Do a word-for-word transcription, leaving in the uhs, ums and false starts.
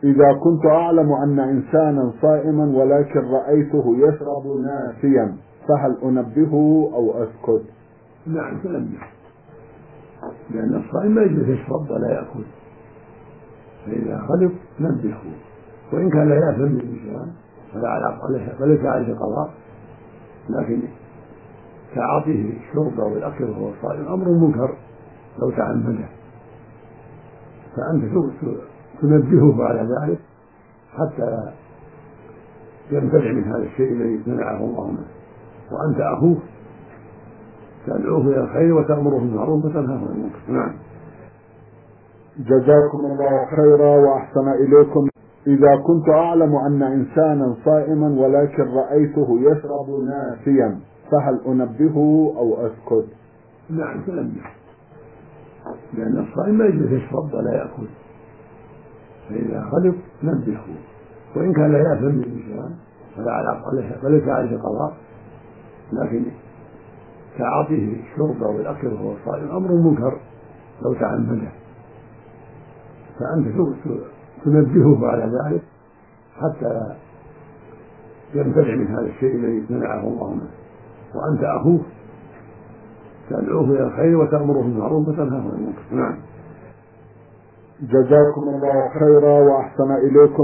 إذا كنت أعلم أن إنسانا صائما ولكن رأيته يشرب ناسيا فهل أنبهه أو أسكت؟ نعم تنبه، لأن الصائم ما يجوز يشرب ولا يأكل، فإذا غلط نبهه، وإن كان لا يأثم بالنسيان فلا عليه فليس عليه قضاء، لكن تعاطيه الشرب أو الأكل وهو صائم أمر منكر لو تعمده، فأنت تنبهه على ذلك حتى يمتنع من هذا الشيء الذي منعه الله منه، وأنت أخوه تدعوه إلى الخير وتأمره بالمعروف وتنهاه عن المنكر. نعم. جزاكم الله خيرا وأحسن إليكم. إذا كنت أعلم أن إنسانا صائما ولكن رأيته يشرب ناسيا فهل أنبهه أو أسكت؟ نعم تنبه، لأن الصائم ما يجوز يشرب ولا يأكل، فإذا غلط نبهه، وإن كان لا يأثم بالنسيان فلا عليه فليس عليه قضاء، لكن تعاطيه الشرب أو الأكل وهو صائم أمر منكر لو تعمده، فأنت تنبهه على ذلك حتى يمتنع من هذا الشيء الذي منعه الله منه، وأنت أخوه تدعوه إلى الخير وتأمره بالمعروف وتنهاه عن المنكر. نعم. جزاكم الله خيرا وأحسن إليكم.